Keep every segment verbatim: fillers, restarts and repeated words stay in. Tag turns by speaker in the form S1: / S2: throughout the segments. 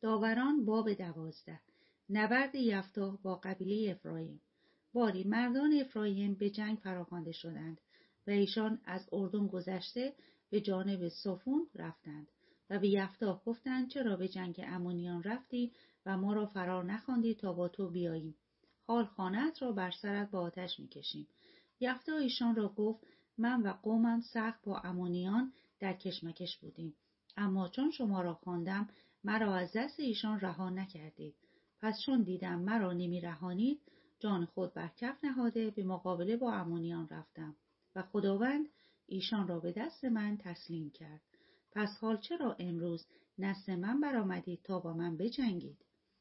S1: داوران باب دوازده. نبرد یفتح با قبیله افرایم. باری مردان افرایم به جنگ فراخوانده شدند و ایشان از اردن گذشته به جانب صفون رفتند و به یفتح گفتند چرا به جنگ امونیان رفتی و ما را فرار نخواندی تا با تو بیاییم؟ حال خانه‌ات را بر سرت با آتش میکشیم. یفتح ایشان را گفت من و قومم سخت با امونیان در کشمکش بودیم، اما چون شما را خواندم مرا از دست ایشان رها نکردید. پس چون دیدم مرا نمی رهانید، جان خود بر کف نهاده به مقابله با امونیان رفتم و خداوند ایشان را به دست من تسلیم کرد. پس حال چرا امروز نزد من برآمدید تا با من بجنگید؟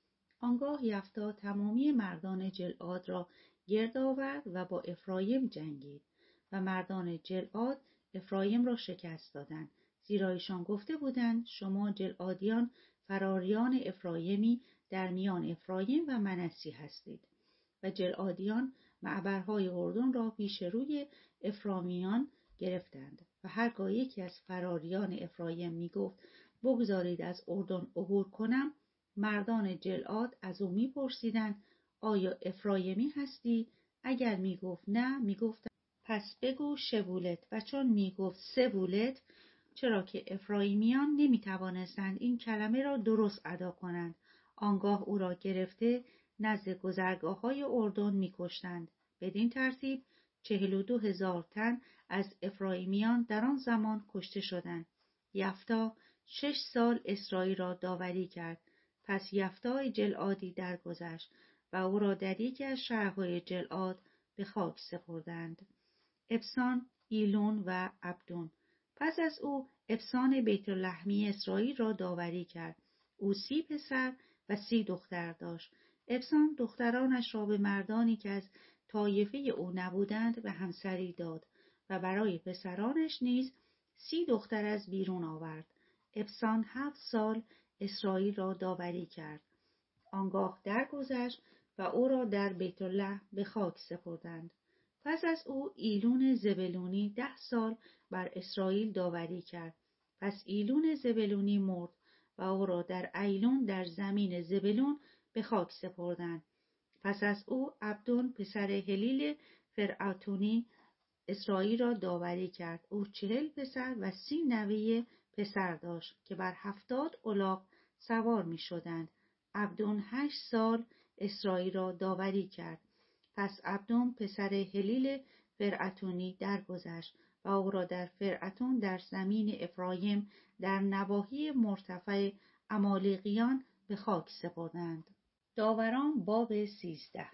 S1: آنگاه یفتح تمامی مردان جلعاد را گرد آورد و با افرایم جنگید و مردان جلعاد افرایم را شکست دادند، زیرا ایشان گفته بودند شما جلعادیان فراریان افرایمی در میان افرایم و منسی هستید. و جلعادیان معبرهای اردن را پیش روی افرامیان گرفتند و هرگاه یکی از فراریان افرایم می گفت بگذارید از اردن عبور کنم، مردان جلعاد از او می پرسیدند آیا افرایمی هستی؟ اگر می گفت نه، می گفت پس بگو شبولت، و چون می گفت سبولت، چرا که افرایمیان نمی توانستند این کلمه را درست ادا کنند، آنگاه او را گرفته نزد گذرگاه های اردن می کشتند. بدین ترتیب چهل و دو هزار تن از افرایمیان در آن زمان کشته شدند. یفتح شش سال اسرائیل را داوری کرد. پس یفتح جلعادی درگذشت و او را در یکی از شهرهای جلعاد به خاک سپردند. ابسان، ایلون و عبدون. پس از او ابسان بیت لحمی اسرائیل را داوری کرد. او سی پسر و سی دختر داشت. ابسان دخترانش را به مردانی که از طایفه او نبودند به همسری داد و برای پسرانش نیز سی دختر از بیرون آورد. ابسان هفت سال اسرائیل را داوری کرد. آنگاه درگذشت و او را در بیت الله به خاک سپردند. پس از او ایلون زبلونی ده سال بر اسرائیل داوری کرد. پس ایلون زبلونی مرد و او را در ایلون در زمین زبلون به خاک سپردند. پس از او عبدون پسر هلیل فرعتونی اسرائیل را داوری کرد. او چهل پسر و سی نوه پسر داشت که بر هفتاد الاغ سوار می شدند. عبدون هشت سال اسرائیل را داوری کرد. پس عبدون پسر هلیل فرعتونی درگذشت و او را در فرعتون در زمین افرایم در نواحی مرتفع عمالقیان به خاک سپردند. داوران باب سیزده.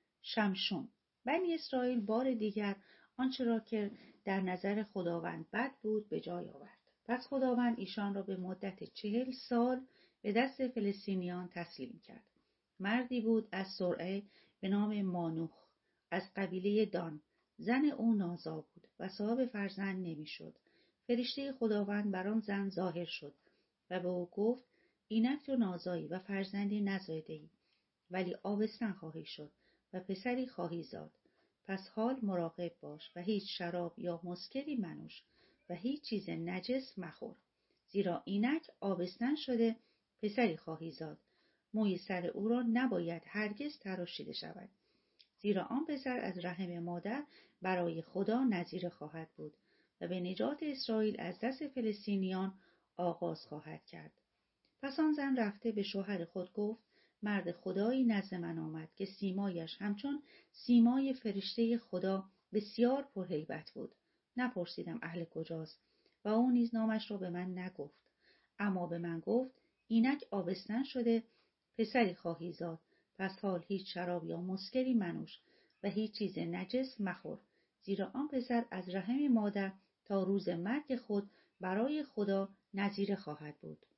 S1: شمشون. بنی اسرائیل بار دیگر آنچه را که در نظر خداوند بد بود به جای آورد. پس خداوند ایشان را به مدت چهل سال به دست فلسطینیان تسلیم کرد. مردی بود از سرعه به نام مانوخ از قبیله دان. زن او نازا بود و صاحب فرزند نمیشد. فرشته خداوند بر آن زن ظاهر شد و به او گفت اینک تو نازایی و فرزندی نزایده‌ای، ولی آبستن خواهی شد و پسری خواهی زاد. پس حال مراقب باش و هیچ شراب یا مسکری منوش و هیچ چیز نجس مخور، زیرا اینک آبستن شده پسری خواهی زاد. موی سر او را نباید هرگز تراشیده شود، زیرا آن پسر از رحم مادر برای خدا نذیر خواهد بود و به نجات اسرائیل از دست فلسطینیان آغاز خواهد کرد. پس آن زن رفته به شوهر خود گفت مرد خدایی نزد من آمد که سیمایش همچون سیمای فرشته خدا بسیار پرهیبت بود. نپرسیدم اهل کجاست و او نیز نامش را به من نگفت، اما به من گفت اینک آبستن شده پسری خواهی زاد. پس حال هیچ شراب یا مسکری منوش و هیچ چیز نجس مخور، زیرا آن پسر از رحم مادر تا روز مرگ خود برای خدا نذیر خواهد بود.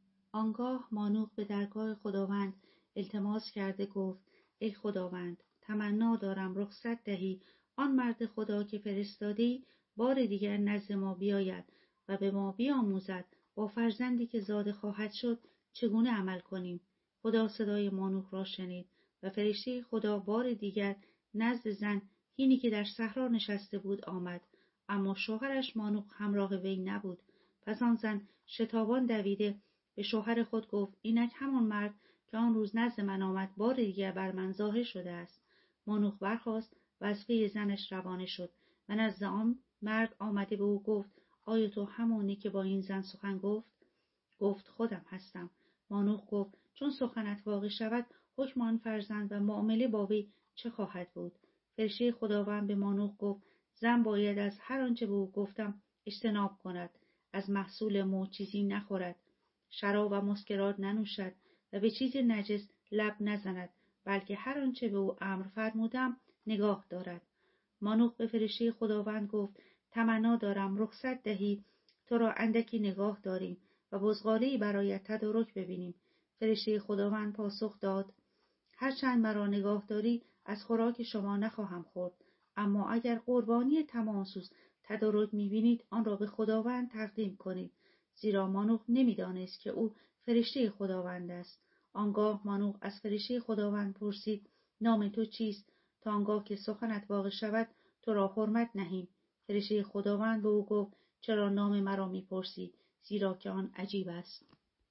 S1: آنگاه مانوخ به درگاه خداوند التماس کرده گفت ای خداوند، تمنا دارم رخصت دهی آن مرد خدا که فرستادی بار دیگر نزد ما بیاید و به ما بیاموزد با فرزندی که زاده خواهد شد چگونه عمل کنیم. خدا صدای مانوخ را شنید و فرشته خدا بار دیگر نزد زن هینی که در صحرا نشسته بود آمد، اما شوهرش مانوخ همراه وی نبود. پس آن زن شتابان دویده به شوهر خود گفت اینک همان مرد که آن روز نزد من آمد بار دیگر بر من ظاهر شده است. مانوخ برخاست و از پی زنش روانه شد و نزد آن مرد آمده به او گفت آیا تو همانی که با این زن سخن گفت؟ گفت خودم هستم. مانوخ گفت چون سخنت واقع شود حکم آن فرزند و معامله با وی چه خواهد بود؟ فرشته خداوند به مانوخ گفت زن باید از هر آنچه به او گفتم اجتناب کند، از محصول مو چیزی نخورد، شراب و مسکرات ننوشد و به چیز نجس لب نزند، بلکه هر آنچه به او امر فرمودم نگاه دارد. مانوخ به فرشته خداوند گفت تمنا دارم رخصت دهی تو را اندکی نگاه داریم و بزغاله‌ای برایت تدارک ببینیم. فرشته خداوند پاسخ داد هرچند مرا نگاه داری از خوراک شما نخواهم خورد، اما اگر قربانی تماسوس تدارک می‌بینید آن را به خداوند تقدیم کنید، زیرا مانوخ نمی‌دانست که او فرشته خداوند است. آنگاه مانوخ از فرشته خداوند پرسید نام تو چیست تا آنگاه که سخنت واقع شود تو را حرمت نهیم. فرشته خداوند به او گفت چرا نام مرا می‌پرسی، زیرا که آن عجیب است.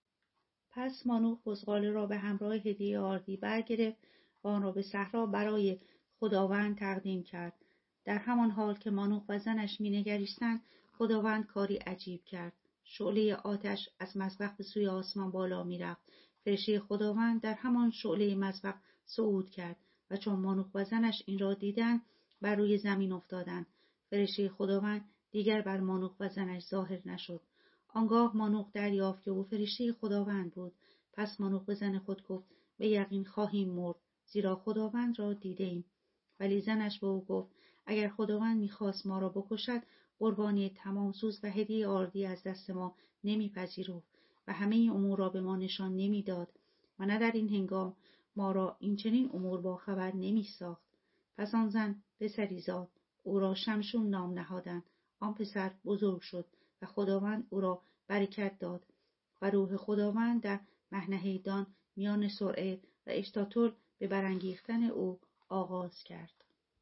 S1: پس مانوخ بزغاله را به همراه هدیه آردی برگرفت و آن را به صحرا برای خداوند تقدیم کرد. در همان حال که مانوخ و زنش مینگریستند خداوند کاری عجیب کرد. شعله آتش از مذبح به سوی آسمان بالا میرفت. فرشته خداوند در همان شعله مذبح صعود کرد و چون مانوخ و زنش این را دیدند بر روی زمین افتادند. فرشته خداوند دیگر بر مانوخ و زنش ظاهر نشد. آنگاه مانوخ دریافت که او فرشته خداوند بود. پس مانوخ به زن خود گفت به یقین خواهیم مرد، زیرا خداوند را دیده ایم. ولی زنش به او گفت اگر خداوند میخواست ما را بکشد قربانی تمامسوز و هدیه آردی از دست ما نمیپذیرفت و همه امور را به ما نشان نمیداد و نه در این هنگام ما را این چنین امور با خبر نمیساخت. پس آن زن پسری زاد، او را شمشون نام نهادند. آن پسر بزرگ شد و خداوند او را برکت داد و روح خداوند در مهنهه دان میان سرعه و اشتاتل به برانگیختن او آغاز کرد.